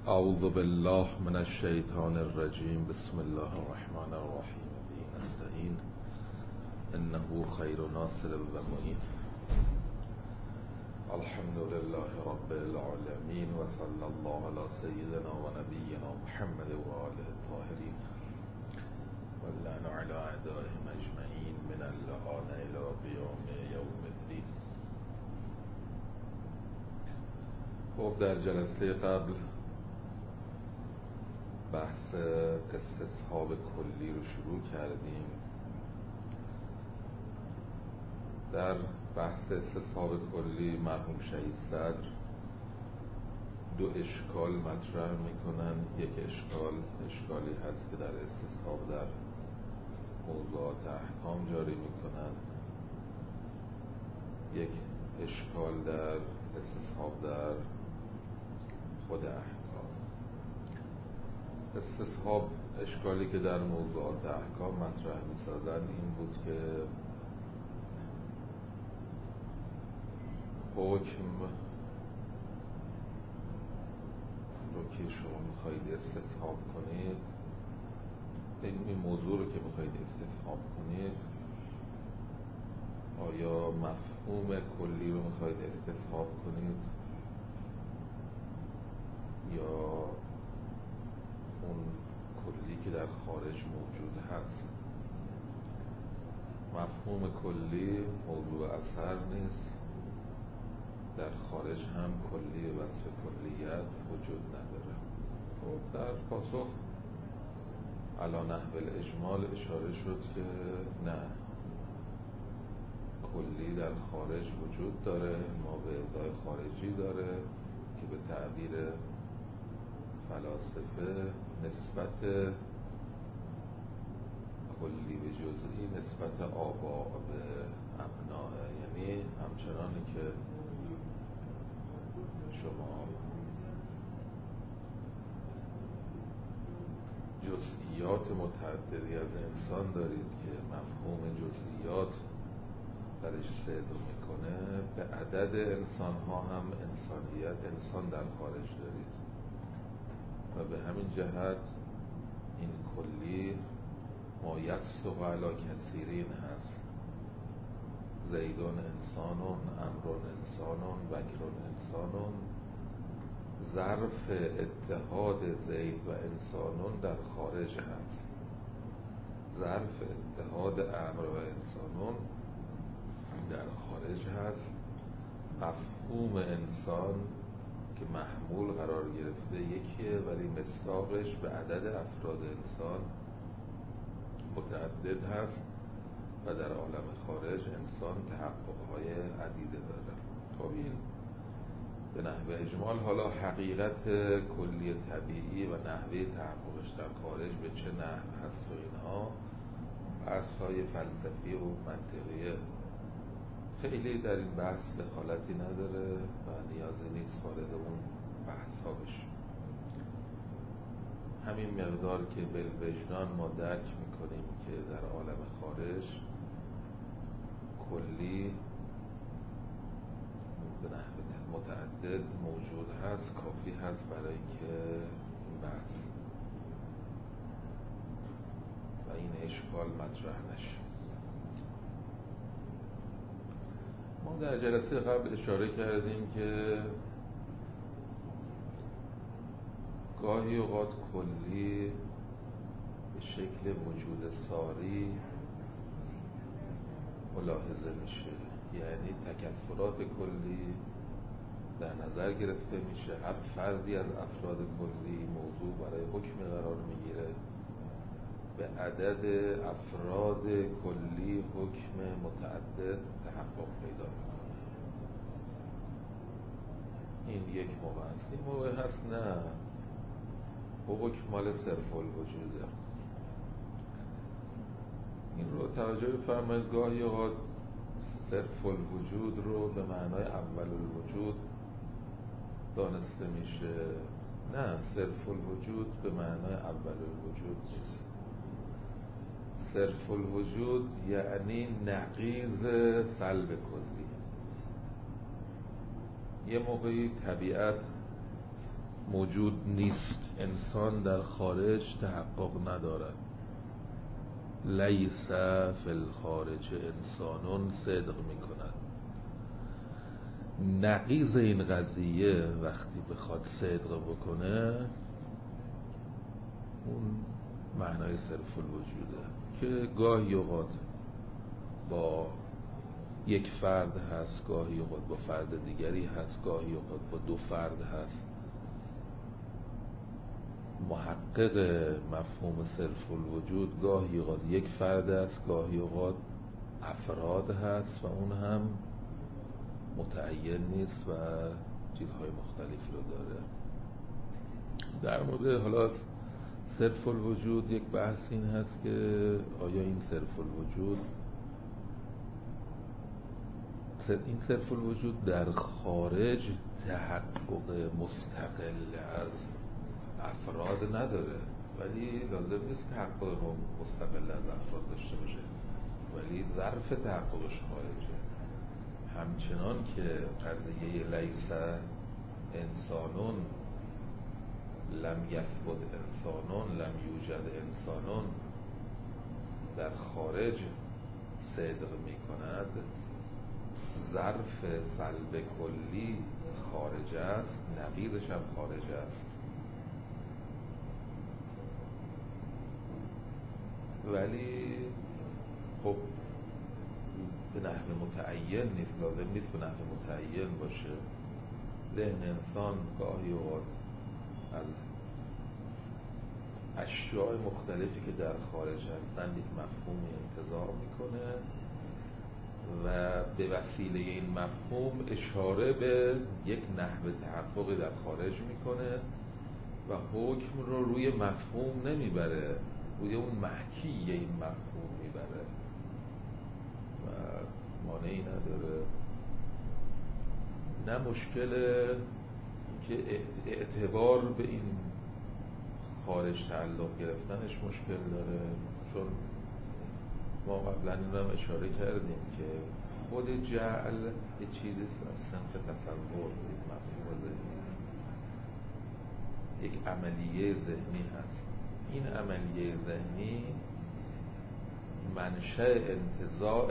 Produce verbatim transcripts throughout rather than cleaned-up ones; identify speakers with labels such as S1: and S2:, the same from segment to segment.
S1: اعوذ بالله من الشیطان الرجیم. بسم الله الرحمن الرحیم. به نستعین انه خیر ناصر و معین. الحمد لله رب العالمین و صلی الله علی سیدنا و نبینا محمد و آله الطاهرین و اللعن علی اعدائهم اجمعین من اللعان الی قیام یوم الدین. خب در جلسه قبل بحث استصحاب کلی رو شروع کردیم. در بحث استصحاب کلی مرحوم شهید صدر دو اشکال مطرح میکنن. یک اشکال اشکالی هست که در استصحاب در موضوعات احکام جاری میکنن، یک اشکال در استصحاب در خود احکام. استصحاب اشکالی که در موضوعات احکام مطرح می‌سازن این بود که حکم رو که شما میخواید استصحاب کنید، این موضوع رو که میخواید استصحاب کنید، آیا مفهوم کلی رو میخواید استصحاب کنید یا اون کلی که در خارج موجود هست؟ مفهوم کلی موضوع اثر نیست، در خارج هم کلی وصف کلیت وجود نداره. خب در پاسخ علی نحو الاجمال اشاره شد که نه، کلی در خارج وجود داره، ما به ادعای خارجی داره که به تعبیر فلاسفه نسبت کلی به جزئی نسبت آبا به ابناء، یعنی همچنانی که شما جزئیات متعددی از انسان دارید که مفهوم جزئیات درش صدق میکنه، به عدد انسان ها هم انسانیت انسان در خارج دارید و به همین جهت این کلی ما یصدق علی کثیرین هست. زیدون انسانون، امرون انسانون، بکرون انسانون. ظرف اتحاد زید و انسانون در خارج هست، ظرف اتحاد امر و انسانون در خارج هست. مفهوم انسان که محمول قرار گرفته یکیه، ولی مصداقش به عدد افراد انسان متعدد هست و در عالم خارج انسان تحققهای عدیده داره. خب این به نحو اجمال. حالا حقیقت کلی طبیعی و نحوه تحققش در خارج به چه نحو هست و اینها بحث‌های فلسفی و منطقیه، خیلی در این بحث دخالتی نداره و نیازی نیست وارد اون بحث ها بشیم. همین مقدار که بالوجدان ما درک میکنیم که در عالم خارج کلی به نحو متعدد موجود هست، کافی هست برای اینکه این بحث و این اشکال مطرح نشه. ما در جلسه قبل اشاره کردیم که گاهی اوقات کلی به شکل وجود ساری ملاحظه میشه، یعنی تکثرات کلی در نظر گرفته میشه، هر فردی از افراد کلی موضوع برای حکم قرار میگیره، به عدد افراد کلی حکم متعدد تحقق پیدا میکنه. این یک موقع هست. این موقع هست نه، حکم مال صرف الوجوده. این رو توجه بفرمایید. گاهی اوقات صرف الوجود رو به معنای اول الوجود دانسته میشه. نه، صرف الوجود به معنای اول الوجود نیست. صرف الوجود یعنی نقیض سلب کلی. یه موقعی طبیعت موجود نیست، انسان در خارج تحقق ندارد. لیس فی الخارج انسانون صدق می کند. نقیض این قضیه وقتی بخواد صدق بکنه اون معنای صرف الوجوده که گاهی اوقات با یک فرد هست، گاهی اوقات با فرد دیگری هست، گاهی اوقات با دو فرد هست. محقق مفهوم صرف الوجود گاهی اوقات یک فرد است، گاهی اوقات افراد هست و اون هم متعین نیست و چیزهای مختلفی رو داره. در مورد حالا صرف الوجود یک بحث این هست که آیا این صرف الوجود این صرف الوجود در خارج تحقق مستقل از افراد نداره، ولی لازم نیست تحقق مستقل از افراد داشته باشه، ولی ظرف تحققش خارجه. همچنان که قضیه لیس انسانون لم یثبت انسانون لم یوجد انسانون در خارج صدق می کند، ظرف سلب کلی خارج است، نقیضش هم خارج است. ولی خب به نحو متعین نیست، لازم نیست به نحو متعین باشه. ذهن انسان گاهی اوقات از اشیاء مختلفی که در خارج هستند یک مفهومی انتزاع میکنه و به وسیله این مفهوم اشاره به یک نحو تحققی در خارج میکنه و حکم رو روی مفهوم نمیبره، روی اون محکی این مفهوم میبره و مانعی نداره. نه مشکل که اعتبار به این خارج تعلق گرفتنش مشکل داره، چون ما قبلا این رو هم اشاره کردیم که خود جعل یه چیزی از صنف تصور، یک مفهوم ذهنی است، یک عملیه ذهنی هست. این عملیه ذهنی منشأ انتزاع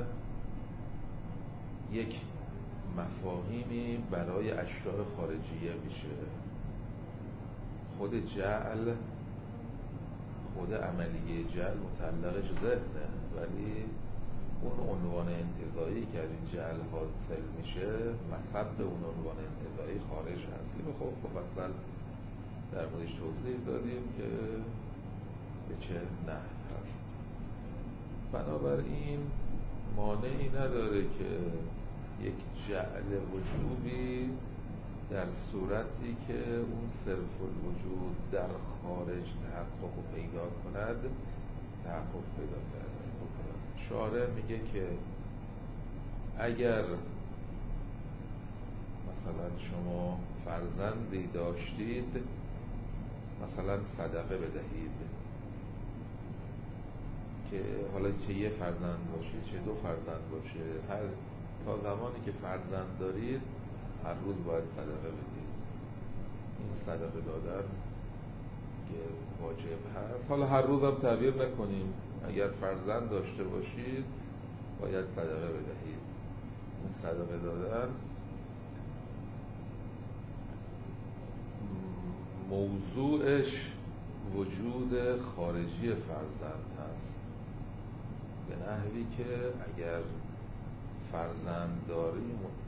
S1: یک مفاهیمی برای اشیاء خارجیه میشه. خود جعل، خود عملیه جعل متعلقش ذهنه، ولی اون عنوان انتزاعی که از این جعل حاصل میشه مصب اون عنوان انتزاعی خارج هست که خب مفصل در موردش توضیح دادیم که به چه نحو هست. بنابراین مانعی نداره که یک جعل وجوبی در صورتی که اون صرف الوجود در خارج تحقق پیدا کند تحقق پیدا کند. شارع میگه که اگر مثلا شما فرزندی داشتید، مثلا صدقه بدهید، که حالا چه یه فرزند باشه چه دو فرزند باشه، هر تا زمانی که فرزند دارید هر روز باید صدقه بدید. این صدقه دادن که واجب هست. حالا هر روز هم تعبیر نکنیم، اگر فرزند داشته باشید باید صدقه بدهید. این صدقه دادن موضوعش وجود خارجی فرزند هست، به نحوی که اگر فرزندداری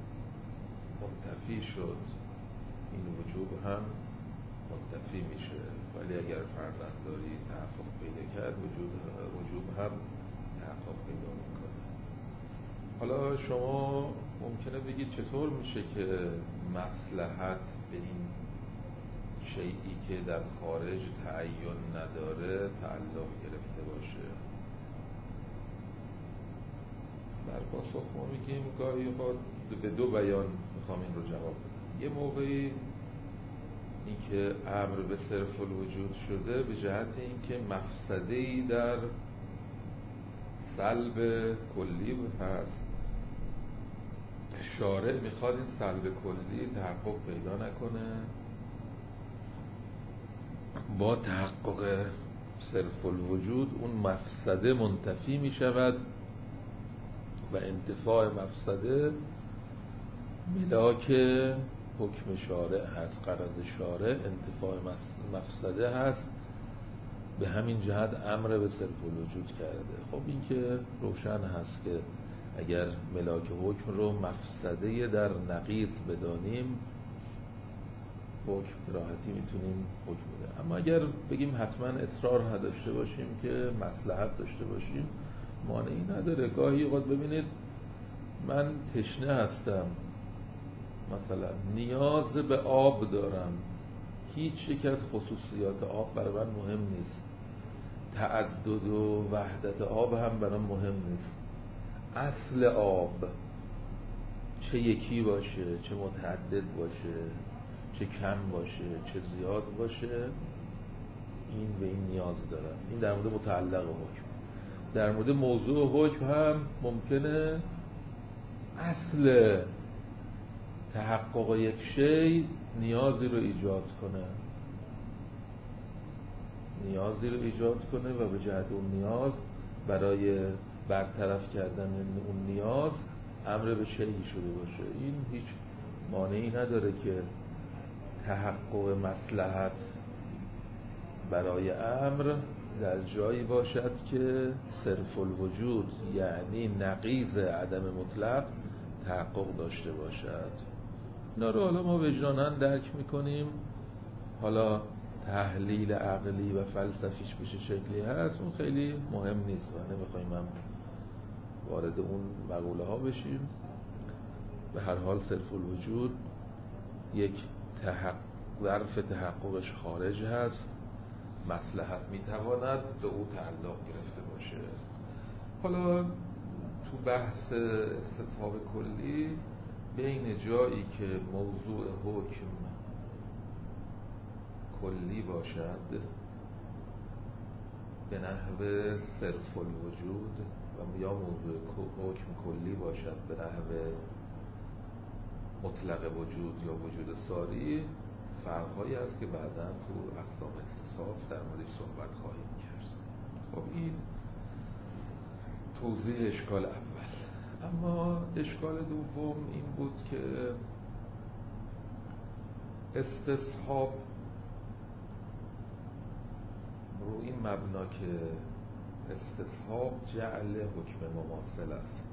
S1: منتفی شد این وجوب هم منتفی میشه، ولی اگر فرزندداری تحقق پیدا کرد وجود وجوب هم تحقق پیدا میکنه. حالا شما ممکنه بگید چطور میشه که مصلحت به این شیئی که در خارج تعین نداره تعلق گرفته باشه؟ در پاسخ ما میگیم گاهی اوقات به دو بیان میخوام این رو جواب بدم. یه موقعی این که امر به صرف الوجود شده به جهت این که مفسده‌ای در سلب کلی هست، شارع میخواد این سلب کلی تحقق پیدا نکنه با تحقق صرف الوجود اون مفسده منتفی می شود و انتفاع مفسده ملاک حکم شارع هست. غرض شارع انتفاع مفسده هست، به همین جهت امر به صرف الوجود کرده. خب این که روشن هست که اگر ملاک حکم رو مفسده در نقیض بدانیم، حکم راحتی میتونیم حکم بده. اما اگر بگیم حتما اصرار نداشته باشیم که مصلحت داشته باشیم، مانعی نداره. گاهی اوقات ببینید من تشنه هستم، مثلا نیاز به آب دارم، هیچ یک از خصوصیات آب برای من مهم نیست، تعدد و وحدت آب هم برای مهم نیست، اصل آب چه یکی باشه، چه متعدد باشه، چه کم باشه، چه زیاد باشه، این به این نیاز دارم. این در مورد متعلق حکم. در مورد موضوع حکم هم ممکنه اصل تحقق یک شی نیازی رو ایجاد کنه نیازی رو ایجاد کنه و به جهت اون نیاز، برای برطرف کردن اون نیاز امر به شیئی شده باشه. این هیچ مانعی نداره که تحقق مصلحت برای امر در جایی باشد که صرف الوجود یعنی نقیض عدم مطلق تحقق داشته باشد. اینا رو حالا ما وجداناً درک میکنیم. حالا تحلیل عقلی و فلسفیش بشه شکلی هست، اون خیلی مهم نیست و نمیخوایم هم وارد اون مقوله ها بشیم. به هر حال صرف الوجود یک تحقق ظرف تحققش خارج هست، مصلحت میتواند به او تعلق گرفته باشه. حالا تو بحث استصحاب کلی بین جایی که موضوع حکم کلی باشد به نحو صرف الوجود و یا موضوع حکم کلی باشد به نحو مطلق وجود یا وجود ساری، فرق‌هایی هست که بعداً تو اقسام استصحاب در موردش صحبت خواهیم کرد. خب این توضیح اشکال اول. اما اشکال دوم این بود که استصحاب رو این مبنا که استصحاب جعل حکم مماثل است.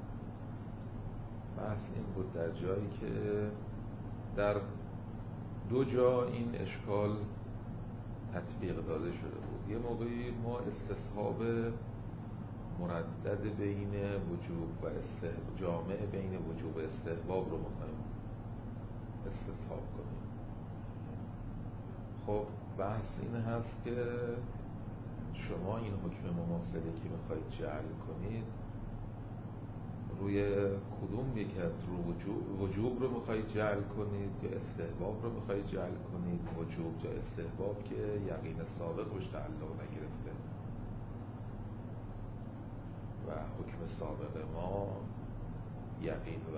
S1: بحث این بود در جایی که در دو جا این اشکال تطبیق داده شده بود. یه موقعی ما استصحاب مردد بین وجوب و استحباب، جامع بین وجوب و استحباب رو می‌خوایم استصحاب کنیم. خب بحث این هست که شما این حکم مماثلی که می‌خواید جعل کنید روی کدوم یک از رو وجوب, وجوب رو میخواید جعل کنید یا استحباب رو میخواید جعل کنید؟ وجوب یا استحباب که یقین سابق روش تعلق نگرفته و حکم سابق ما یقین و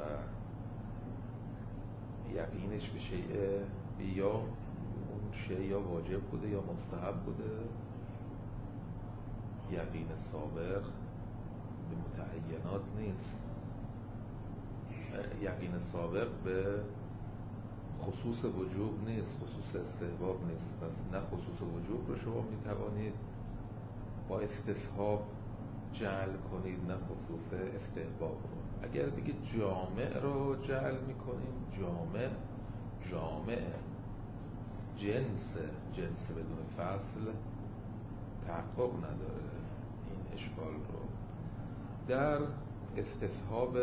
S1: یقینش به شیء یا اون شیء یا واجب بوده یا مستحب بوده. یقین سابق به متعینات نیست، یقین سابق به خصوص وجوب نیست، خصوص استحباب نیست. پس نه خصوص وجوب رو شما میتوانید با استصحاب جعل کنید، نه خصوص استحباب رو. اگر بگید جامع رو جعل میکنیم، جامع جامع جنس جنس بدون فصل تحقق نداره. این اشکال رو در استصحاب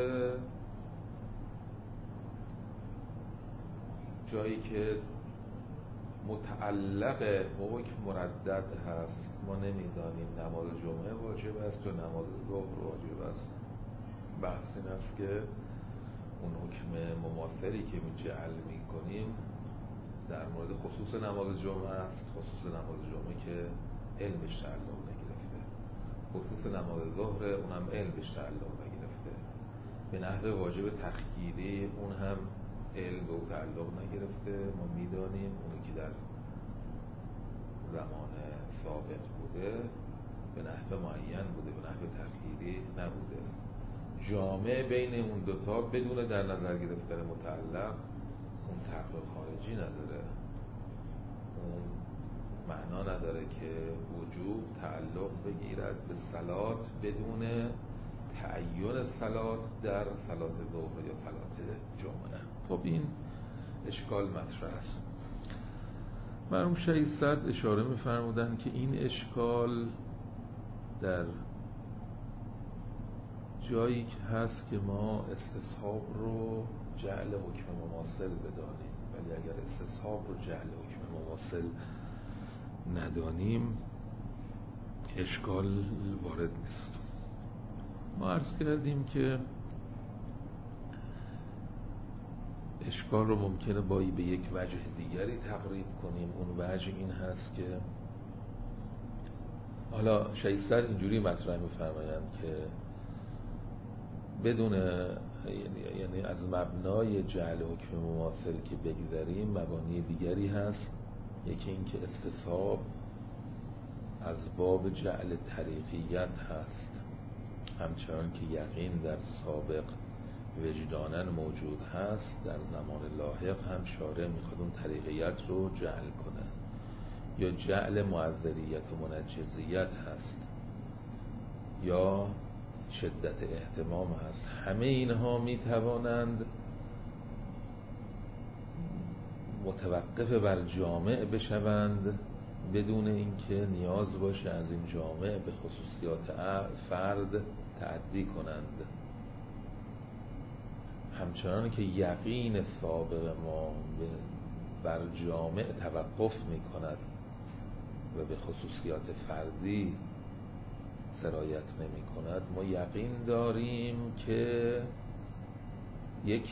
S1: جایی که متعلق حکم مردد هست، ما نمیدانیم نماز جمعه واجب است یا نماز ظهر واجب است. بحث این است که اون حکم مماثلی که می جعل می کنیم در مورد خصوص نماز جمعه است، خصوص نماز جمعه که علمش تعلق نگرفته، خصوص نماز ظهر اونم علمش تعلق نگرفته، به نحو واجب تخییری اون هم علم به او تعلق نگرفته. ما میدانیم اونی که در زمان سابق بوده به نحو معین بوده، به نحو تخییری نبوده. جامع بین اون دوتا بدون در نظر گرفتن متعلق اون تحقق خارجی نداره، اون معنا نداره که وجوب تعلق بگیرد به صلات بدون تعین صلات در صلات ظهر یا صلات جمعه. خب این اشکال مطرح است. مرحوم شهید اشاره می‌فرمودند که این اشکال در جایی که هست که ما استصحاب رو جعل حکم مماثل بدانیم، ولی اگر استصحاب رو جعل حکم مماثل ندانیم اشکال وارد نیست. ما عرض کردیم که اشکال رو ممکنه بایی به یک وجه دیگری تقریب کنیم. اون وجه این هست که حالا شهید صدر اینجوری مطرح می‌فرمایند که بدون یعنی, یعنی از مبنای جعل حکم مماثل که بگذریم مبانی دیگری هست. یکی این که استصحاب از باب جعل طریقیت هست، همچنان که یقین در سابق وجدانن موجود هست، در زمان لاحق هم شارع میخواد اون طریقیت رو جعل کنه. یا جعل معذریت و منجزیت هست، یا شدت اهتمام هست. همه اینها میتوانند متوقف بر جامع بشوند بدون اینکه نیاز باشه از این جامع به خصوصیات فرد تعدی کنند. همچنان که یقین سابق ما بر جامع توقف می کند و به خصوصیات فردی سرایت نمی کند، ما یقین داریم که یک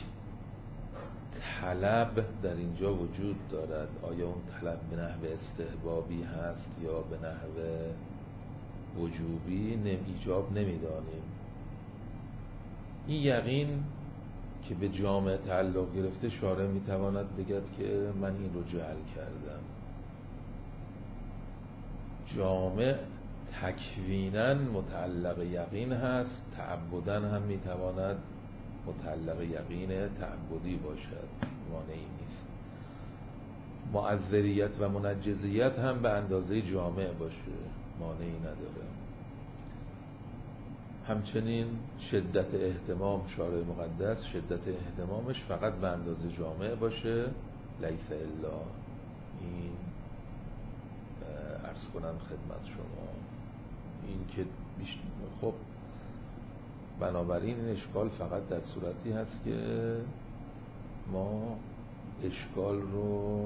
S1: طلب در اینجا وجود دارد. آیا اون طلب به نحو استحبابی هست یا به نحو وجوبی ایجاب نمی دانیم. این یقین که به جامع تعلق گرفته شارع می تواند بگد که من این رو جعل کردم. جامع تکویناً متعلق یقین هست، تعبداً هم می تواند متعلق یقین تعبدی باشد، مانعی نیست. معذریت و منجزیت هم به اندازه جامع باشه، مانعی نداره. همچنین شدت اهتمام شارع مقدس شدت اهتمامش فقط به اندازه جامع باشه، لیس الا. این عرض کنم خدمت شما این که خب بنابراین این اشکال فقط در صورتی هست که ما اشکال رو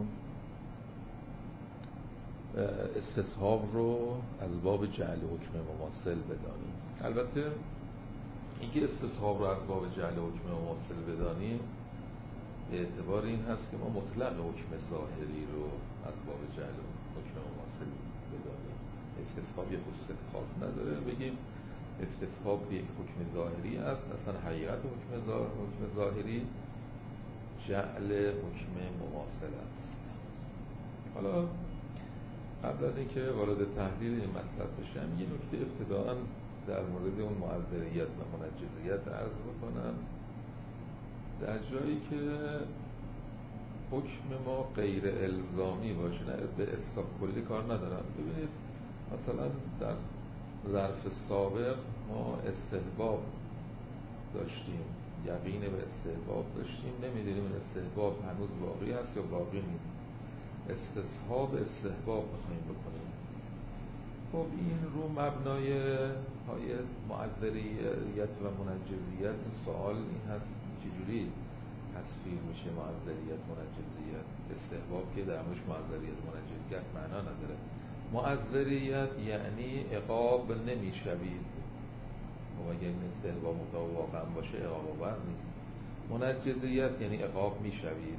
S1: استصحاب رو از باب جعل حکم مماثل بدانیم. البته اینکه استصحاب رو از باب جعل حکم مماثل بدانیم به اعتبار این هست که ما مطلق حکم ظاهری رو از باب جعل حکم مماثل بدانیم. استصحاب یه خصوصیت خاص نداره، بگیم استصحاب یک حکم ظاهری است. اصلا حقیقت حکم حکم ظاهری جعل حکم مماثل است. حالا قبل از اینکه وارد تحلیل این مطلب بشم یه نکته ابتداءً در مورد اون معذریت و منجزیت عرض بکنم. در جایی که حکم ما غیر الزامی باشه، نه به اصلاح کلی کار ندارم. ببینید مثلا در ظرف سابق ما استحباب داشتیم، یقین به استحباب داشتیم، نمیدونیم این استحباب هنوز باقی هست یا باقی نیست. استصحاب استحباب بخوایم بکنیم. خب این رو مبنای های معذریت و منجزیت این سوال این هست چجوری تصویر میشه معذریت منجزیت؟ استحباب که در موردش معذریت منجزیت معنا نداره. معذریت یعنی عقاب نمیشوید و اگر این استحباب مطابق واقعا باشه عقاب آور نیست. منجزیت یعنی عقاب میشوید.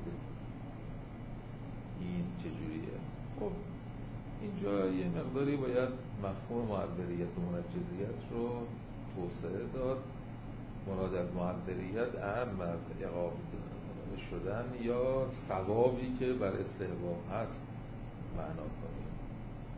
S1: این چجوریه؟ خب اینجا یه مقداری باید مفهوم معذریت و منجزیت رو توسعه داد. مراد از معذریت اهم از عقاب شدن یا ثوابی که بر استحباب هست معنا کنیم.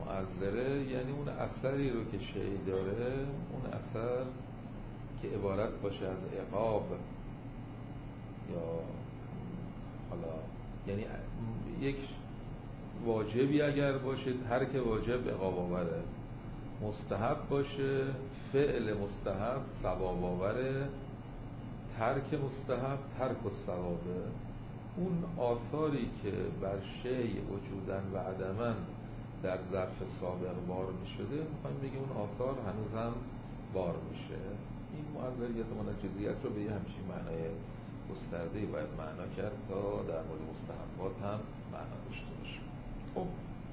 S1: معذره یعنی اون اثری رو که شیء داره، اون اثر که عبارت باشه از عقاب یا حالا یعنی یک واجبی اگر باشه ترک واجب عقاب آوره، مستحب باشه فعل مستحب ثواب آوره، ترک مستحب ترک الثوابه. اون آثاری که بر شیء وجودن و عدمن در ظرف سابق بار می شده، میخوایم بگیم اون آثار هنوز هم بار میشه. این معذریت منجزیت رو به یه همچین معنای گسترده‌ای باید معنا کرد تا در مورد مستحبات هم معنا داشته باشه. خب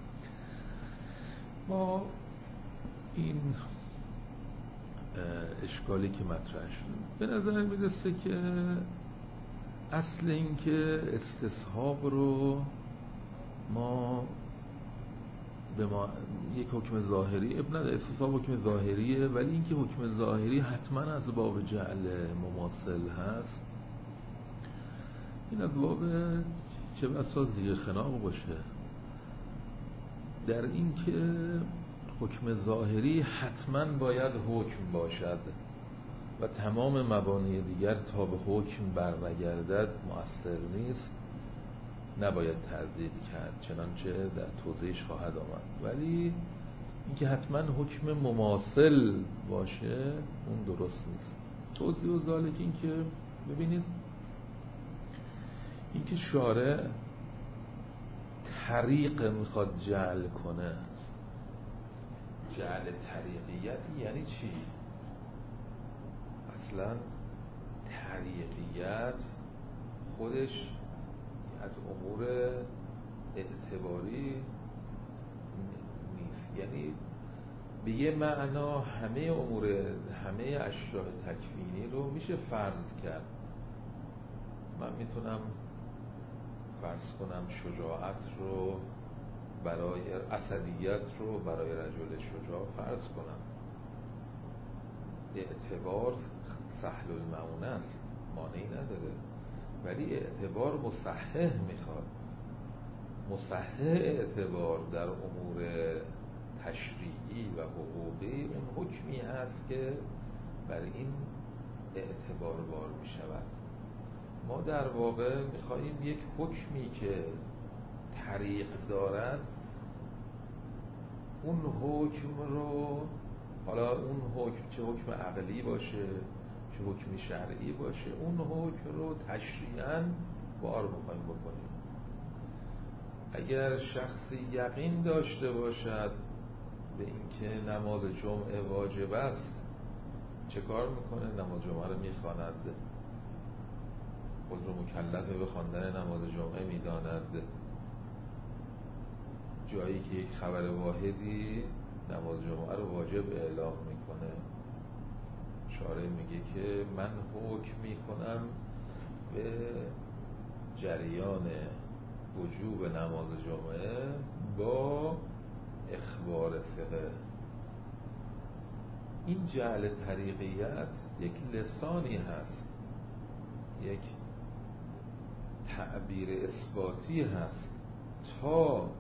S1: ما این اشکالی که مطرح شد به نظر میرسه که اصل این که استصحاب رو ما به ما یک حکم ظاهری ابن استصحاب حکم ظاهریه، ولی اینکه حکم ظاهری حتما از باب جعل مماثل هست، این از باب چه بسا زیر خناق باشه. در این که حکم ظاهری حتما باید حکم باشد و تمام مبانی دیگر تا به حکم برنگردد مؤثر نیست، نباید تردید کرد، چنانچه در توضیحش خواهد آمد. ولی اینکه حتما حکم مماثل باشه اون درست نیست. توضیح و ذالک این که ببینید اینکه شارع طریق میخواد جعل کنه، جعل طریقیت یعنی چی؟ اصلا طریقیت خودش از امور اعتباری نیست، یعنی به یه معنا همه امور همه اشیاء تکوینی رو میشه فرض کرد. من میتونم فرض کنم شجاعت رو برای اسدیت رو برای رجل شجاع فرض کنم، اعتبار سهل المعونه است، مانعی نداره، ولی اعتبار مصحح میخواد. مصحح اعتبار در امور تشریعی و حقوقی اون حکمی هست که بر این اعتبار بار میشود. ما در واقع میخواییم یک حکمی که طریق دارد، اون حکم رو، حالا اون حکم چه حکم عقلی باشه چه حکم شرعی باشه، اون حکم رو تشریعاً بار بخوایم بکنیم. اگر شخصی یقین داشته باشد به اینکه نماز جمعه واجب است، چه کار میکنه؟ نماز جمعه رو میخواند، خود رو مکلف به خواندن نماز جمعه میداند. جایی که یک خبر واحدی نماز جمعه رو واجب اعلام میکنه، شارع میگه که من حکم میکنم به جریان وجوب نماز جمعه با اخبار ثقه. این جعل طریقیت یک لسانی هست، یک تعبیر اثباتی هست، تا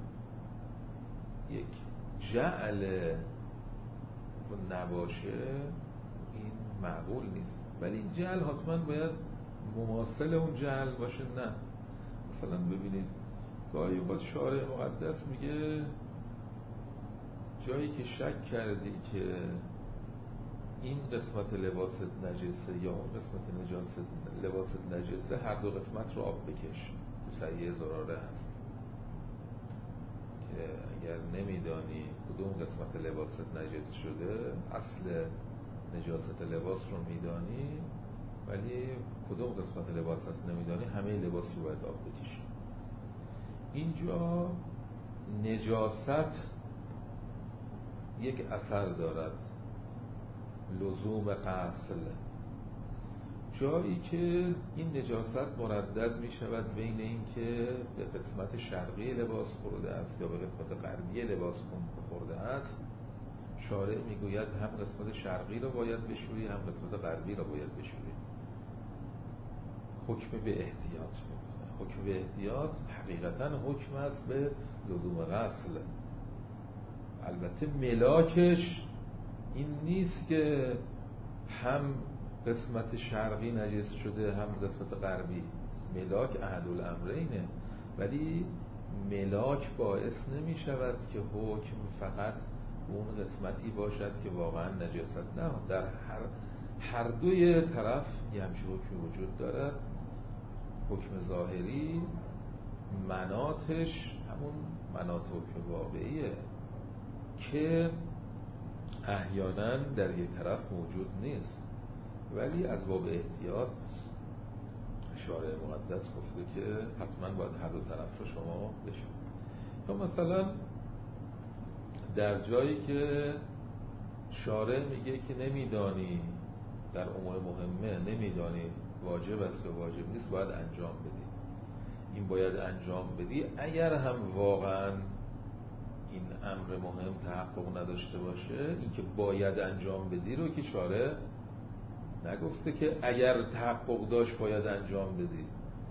S1: یک جعل نباشه این معقول نیست. ولی این جعل حتما باید مماثل اون جعل باشه. نه مثلا ببینید گاهی اوقات شارع مقدس میگه جایی که شک کردی که این قسمت لباست نجسه یا اون قسمت نجاست لباست نجسه، هر دو قسمت رو آب بکش. تو صحیح زراره هست که اگر نمیدانی کدوم قسمت لباست نجس شده، اصل نجاست لباس رو میدانی ولی کدوم قسمت لباس هست نمیدانی، همه لباس رو باید آب بکشی. اینجا نجاست یک اثر دارد، لزوم غسل. جایی که این نجاست مردد می شود بین این که به قسمت شرقی لباس خورده است یا به قسمت غربی لباس خورده است، شارع می گوید هم قسمت شرقی رو باید بشوری هم قسمت غربی رو باید بشوری. حکم به احتیاط میکنه. حکم به احتیاط حقیقتا حکم است به لزوم غسل. البته ملاکش این نیست که هم قسمت شرقی نجس شده هم قسمت غربی، ملاک احدالامرینه، ولی ملاک باعث نمی شود که حکم فقط اون قسمتی باشد که واقعا نجاست، نه، در هر هر دوی طرف یه همچه حکمی وجود دارد. حکم ظاهری مناطش همون مناط حکم واقعیه که احیانا در یک طرف موجود نیست، ولی از باب احتیاط شارع مقدس گفته که حتما باید هر دو طرف رو شما بشید. یا مثلا در جایی که شارع میگه که نمیدانی در امور مهمه نمیدانی واجب است و واجب نیست، باید انجام بدی. این باید انجام بدی اگر هم واقعا این امر مهم تحقق نداشته باشه، این که باید انجام بدی رو که شارع نگفته که اگر تحقق داشت باید انجام بدی.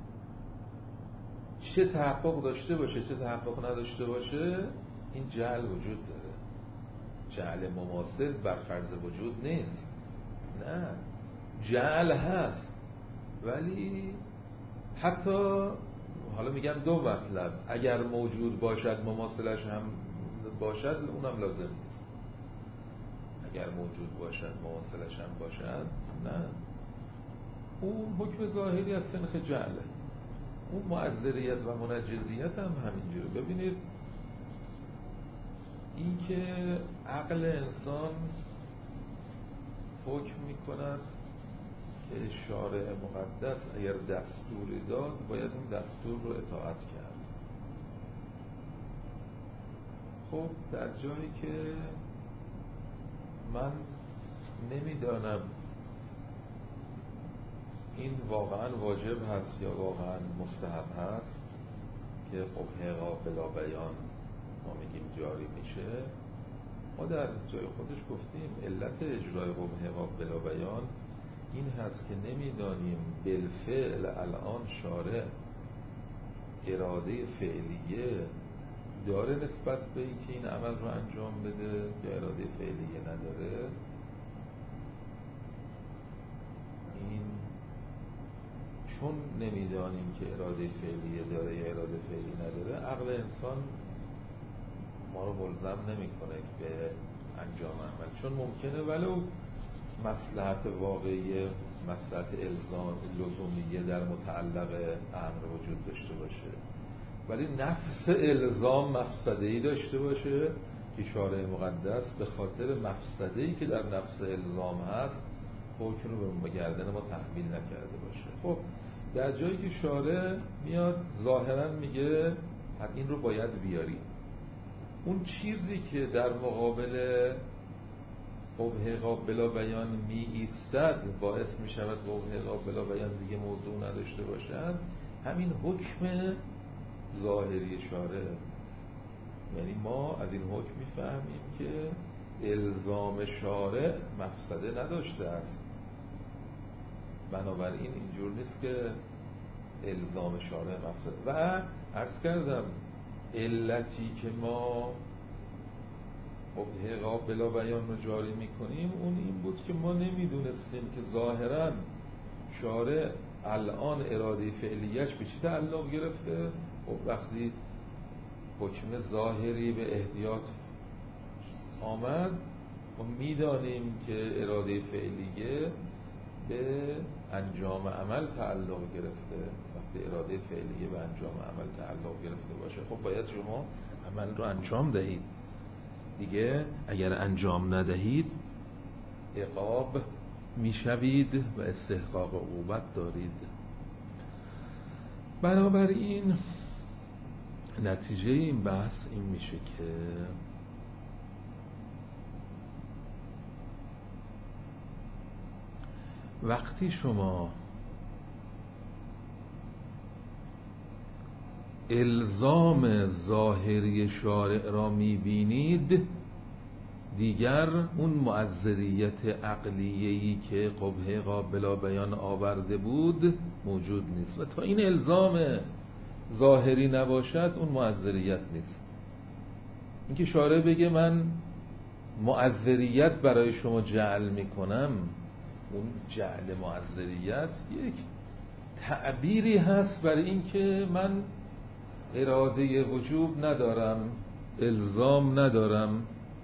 S1: چه تحقق داشته باشه چه تحقق نداشته باشه، این جهل وجود داره. جهل مماثل بر فرض وجود نیست، نه، جهل هست، ولی حتی حالا میگم دو مطلب، اگر موجود باشد مماثلش هم باشد اونم لازم نیست. اگر موجود باشد مماثلش هم باشد، نه، اون حکم ظاهری از سنخ جهله. اون معذریت و منجزیت هم همینجوره. ببینید این که عقل انسان حکم میکند که شارع مقدس اگر دستوری داد باید اون دستور رو اطاعت کرد. خب در جایی که من نمیدانم این واقعا واجب هست یا واقعا مستحب هست که قبحه بلا بیان ما میگیم جاری میشه، ما در جای خودش گفتیم علت اجرای قبحه بلا بیان این هست که نمیدانیم بالفعل الان شارع اراده فعلیه داره نسبت به این که این عمل رو انجام بده یا اراده فعلیه نداره. این چون نمیدانیم که اراده فعلیه داره یا اراده فعلی نداره، عقل انسان ما رو ملزم نمیکنه که به انجام عمل، چون ممکنه ولو مصلحت واقعی، مصلحت الزام لزومیه در متعلق امر وجود داشته باشه، ولی نفس الزام مفسده‌ای داشته باشه که شارع مقدس به خاطر مفسده‌ای که در نفس الزام هست حکم رو به گردن ما تحمیل نکرده باشه. خب در جایی که شارع میاد ظاهرا میگه این رو باید بیاری، اون چیزی که در مقابل قبحه بلا بیان می ایستد باعث می شود قبحه بلا بیان دیگه موضوع نداشته باشد، همین حکم ظاهری شارع. یعنی ما از این حکم می فهمیم که الزام شارع مفسده نداشته است، بنابراین اینجور نیست که الزام شارع مفسده. و عرض کردم علتی که ما قبحه بلا بیان رو جاری میکنیم اون این بود که ما نمیدونستیم که ظاهرا شارع الان اراده فعلیش به چی تعلق گرفته. و وقتی حکم ظاهری به احتیاط آمد ما میدانیم که اراده فعلیه به انجام عمل تعلق گرفته. وقتی اراده فعلیه به انجام عمل تعلق گرفته باشه خب باید شما عمل رو انجام دهید دیگه. اگر انجام ندهید عقاب میشوید و استحقاق عقوبت دارید. بنابراین نتیجه این بحث این میشه که وقتی شما الزام ظاهری شارع را میبینید دیگر اون معذریت عقلیه‌ای که قبحه بلا بیان آورده بود موجود نیست و تا این الزام ظاهری نباشد اون معذریت نیست. اینکه شارع بگه من معذریت برای شما جعل میکنم، اون جعل معذریت یک تعبیری هست برای اینکه من اراده وجوب ندارم، الزام ندارم،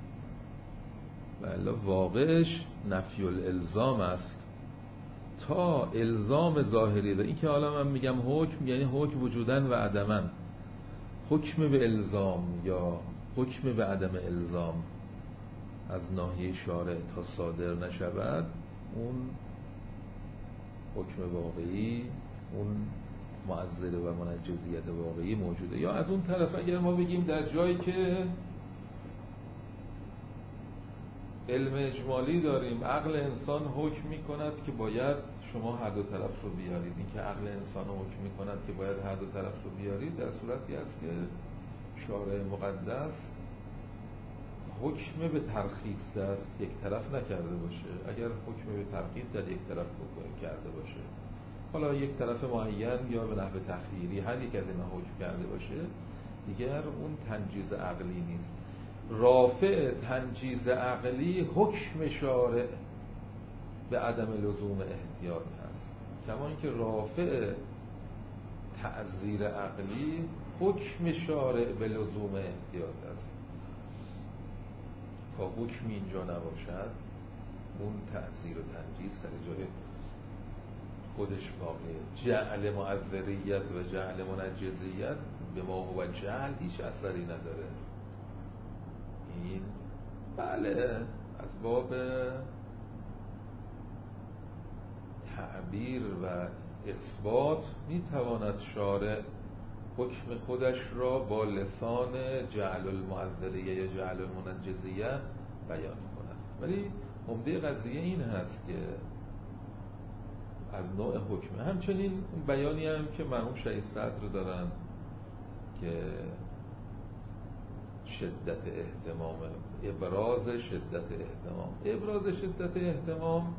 S1: بله واقعش نفی الالزام است. تا الزام ظاهری ده، این که حالا من میگم حکم یعنی حکم وجودن و عدمن، حکم به الزام یا حکم به عدم الزام از ناحیه شارع تا صادر نشود، اون حکم واقعی، اون معذره و منجزیت واقعی موجوده. یا از اون طرف اگر ما بگیم در جایی که علم اجمالی داریم، عقل انسان حکم می کند که باید شما هر دو طرف رو بیارید، این که عقل انسان حکم می کند که باید هر دو طرف رو بیارید در صورتی است که شارع مقدس حکم به ترخیص در یک طرف نکرده باشه. اگر حکم به ترخیص در یک طرف کرده باشه، حالا یک طرف معین یا به نحو تخییری هر یک از اینا حکم کرده باشه، دیگر اون تنجیز عقلی نیست. رافع تنجیز عقلی حکم شارع به عدم لزوم احتیاط هست، کما اینکه رافع تعزیر عقلی حکم شارع به لزوم احتیاط است. تا حکم اینجا نباشد اون تعزیر و تنجیز سر جای خودش باقیه. جعل معذریت و جعل منجزیت به ما هو جعل هیچ اثری نداره. این بله از باب تعبیر و اثبات میتواند شارع حکم خودش را با لسان جعل المعذریه یا جعل المنجزیه بیان کند، ولی عمده قضیه این هست که از نوع حکمه. همچنین اون بیانی هم که مرحوم شهید صدر دارن که شدت اهتمام، ابراز شدت اهتمام، ابراز شدت اهتمام،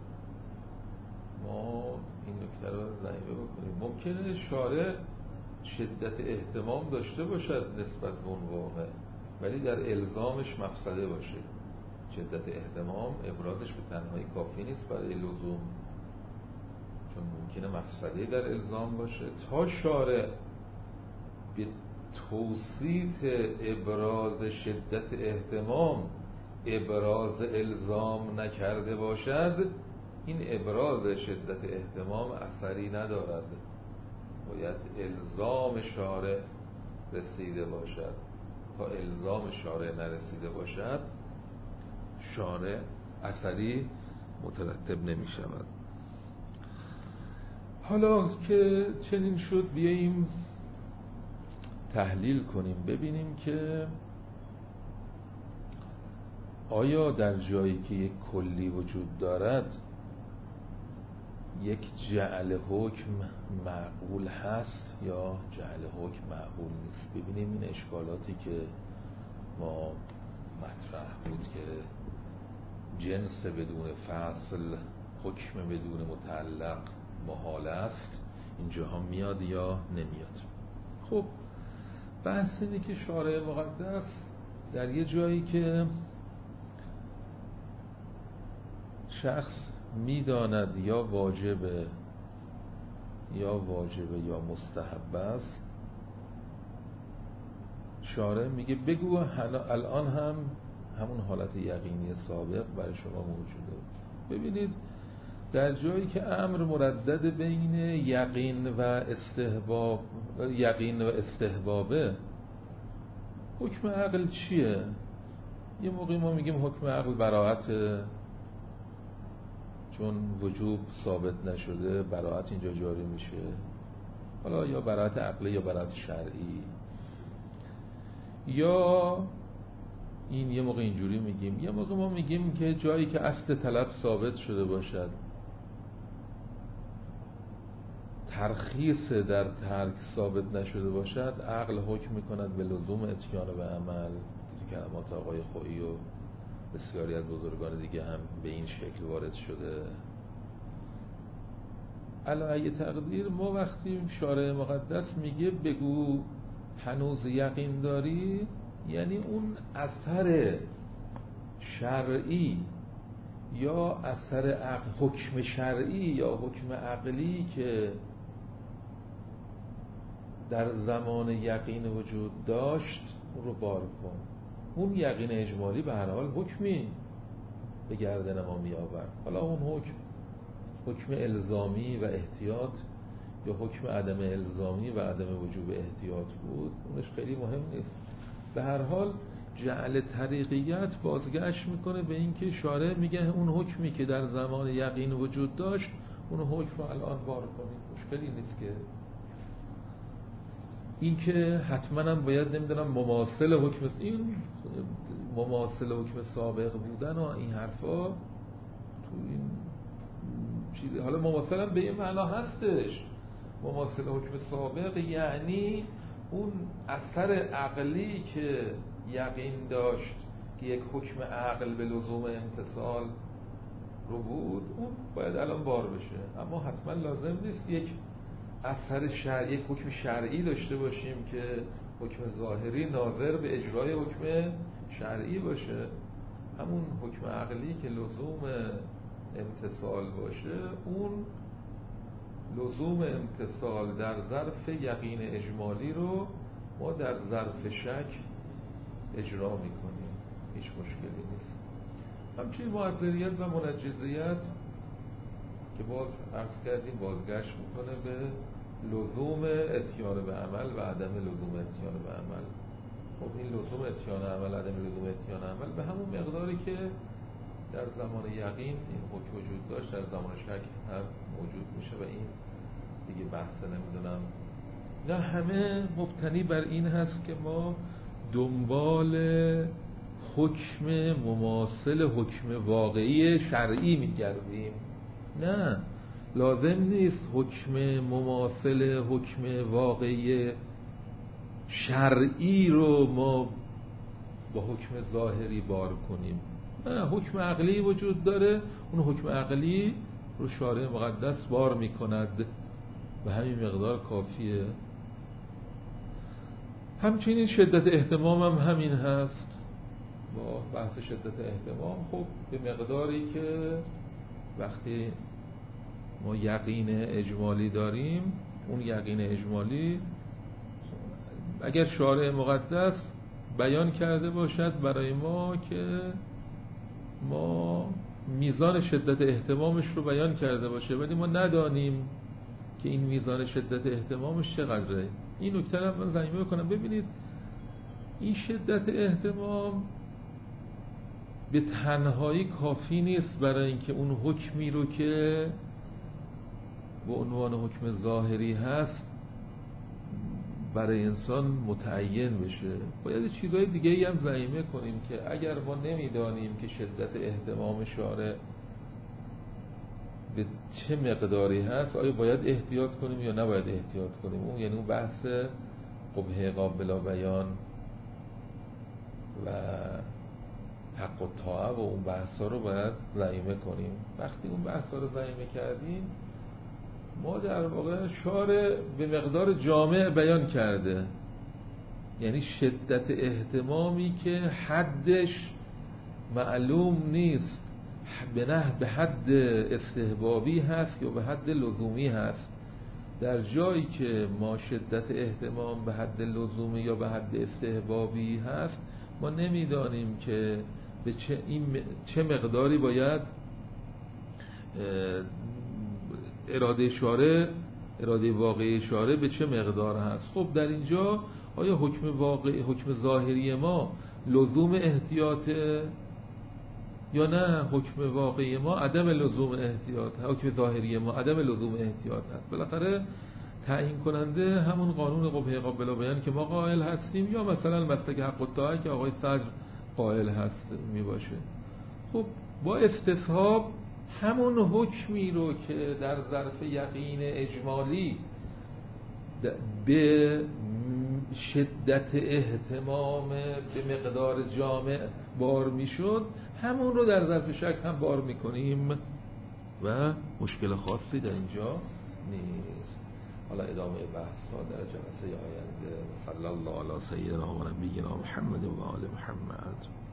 S1: ما این نکته رو ضمیمه بکنیم. ممکنه شارع شدت اهتمام داشته باشد نسبت به اون واقع، ولی در الزامش مفسده باشه. شدت اهتمام ابرازش به تنهایی کافی نیست برای لزوم، چون ممکنه مفسده در الزام باشه. تا شارع به توصیف ابراز شدت اهتمام ابراز الزام نکرده باشد، این ابراز شدت اهتمام اثری ندارد. باید الزام شارع رسیده باشد. تا الزام شارع نرسیده باشد شارع اثری مترتب نمی شود. حالا که چنین شد بیاییم تحلیل کنیم، ببینیم که آیا در جایی که یک کلی وجود دارد یک جعل حکم معقول هست یا جعل حکم معقول نیست. ببینیم این اشکالاتی که ما مطرح بود که جنس بدون فصل، حکم بدون متعلق محال است، اینجا هم میاد یا نمیاد. خب بحث اینه که شارع مقدس در یه جایی که شخص میداند یا واجبه یا واجبه یا مستحب است، شارع میگه بگو الان هم همون حالت یقینی سابق برای شما موجوده. ببینید در جایی که امر مردد بین یقین و استحباب، یقین و استحبابه، حکم عقل چیه؟ یه موقعی ما میگیم حکم عقل براءته، چون وجوب ثابت نشده براءت اینجا جاری میشه، حالا یا براءت عقلی یا براءت شرعی. یا این یه موقع اینجوری میگیم، یه موقع ما میگیم که جایی که اصل طلب ثابت شده باشد، ترخیص در ترک ثابت نشده باشد، عقل حکم میکند به لزوم اتیان به عمل. کلمات آقای خویی و بسیاری از بزرگان دیگه هم به این شکل وارد شده. علی تقدیر ما وقتی شارع مقدس میگه بگو هنوز یقین داری، یعنی اون اثر شرعی یا اثر عقل، حکم شرعی یا حکم عقلی که در زمان یقین وجود داشت اون رو بار کن. اون یقین اجمالی به هر حال حکمی به گردن ما می آورد. حالا اون حکم حکم الزامی و احتیاط یا حکم عدم الزامی و عدم وجوب احتیاط بود، اونش خیلی مهم نیست. به هر حال جعل طریقیت بازگشت میکنه به این که شارع میگه اون حکمی که در زمان یقین وجود داشت اون حکم رو الان بار کنید. مشکلی نیست که این که حتما هم باید نمیدونم مماثل حکم این مماثل حکم سابق بودن و این حرفا تو این چیزی. حالا مماثل هم به این معنا هستش، مماثل حکم سابق یعنی اون اثر عقلی که یقین داشت که یک حکم عقل به لزوم امتصال رو بود، اون باید الان بار بشه. اما حتما لازم نیست یک اثر شرعی، یک حکم شرعی داشته باشیم که حکم ظاهری ناظر به اجرای حکم شرعی باشه. همون حکم عقلی که لزوم امتصال باشه، اون لزوم امتصال در ظرف یقین اجمالی رو ما در ظرف شک اجرا میکنیم، هیچ مشکلی نیست. همچنین معذریت و منجزیت که باز عرض کردیم بازگشت میکنه به لزوم اتیان به عمل و عدم لزوم اتیان به عمل. خب این لزوم اتیان عمل، عدم لزوم اتیان عمل به همون مقداری که در زمان یقین این حکم وجود داشت در زمان شک هم موجود میشه و این دیگه بحث نمیدونم. نه همه مبتنی بر این هست که ما دنبال حکم مماثل حکم واقعی شرعی میگردیم. نه، لازم نیست حکم مماثل حکم واقعی شرعی رو ما با حکم ظاهری بار کنیم. نه، حکم عقلی وجود داره، اون حکم عقلی رو شارع مقدس بار میکند، به همین مقدار کافیه. همچنین شدت اهتمام هم همین هست. با بحث شدت اهتمام خب به مقداری که وقتی ما یقین اجمالی داریم، اون یقین اجمالی اگر شارع مقدس بیان کرده باشد برای ما که ما میزان شدت اهتمامش رو بیان کرده باشه ولی ما ندانیم که این میزان شدت اهتمامش چقدره، این نکته رو من زمینه بکنم. ببینید این شدت اهتمام به تنهایی کافی نیست برای اینکه اون حکمی رو که به عنوان حکم ظاهری هست برای انسان متعین بشه. باید چیزهای دیگه ای هم زمینه کنیم که اگر ما نمیدانیم که شدت اهتمام شارع به چه مقداری هست، آیا باید احتیاط کنیم یا نباید احتیاط کنیم. اون یعنی اون بحث قبح قابل بیان و حق و طاعه و اون بحثا رو باید زمینه کنیم. وقتی اون بحثا رو زمینه کردیم، ما در واقع شارع به مقدار جامع بیان کرده، یعنی شدت احتمامی که حدش معلوم نیست، به نه به حد استحبابی هست یا به حد لزومی هست. در جایی که ما شدت احتمام به حد لزومی یا به حد استحبابی هست، ما نمیدانیم که به چه, این چه مقداری باید اراده شارع، اراده واقعی شارع به چه مقدار هست. خب در اینجا آیا حکم واقعی، حکم ظاهری ما لزوم احتیاط یا نه حکم واقعی ما عدم لزوم احتیاط، حکم ظاهری ما عدم لزوم احتیاط هست. بالاخره تعیین کننده همون قانون قبح قابل بیان که ما قائل هستیم یا مثلا مسلک حق و طاعه که آقای صدر قائل هست می باشه. خب با استصحاب همون حکمی رو که در ظرف یقین اجمالی به شدت احتمام به مقدار جامع بار میشد، همون رو در ظرف شک هم بار میکنیم و مشکل خاصی در اینجا نیست. حالا ادامه بحث ها در جلسه آینده. صلی الله علی سیدنا و نبینا محمد و
S2: محمد.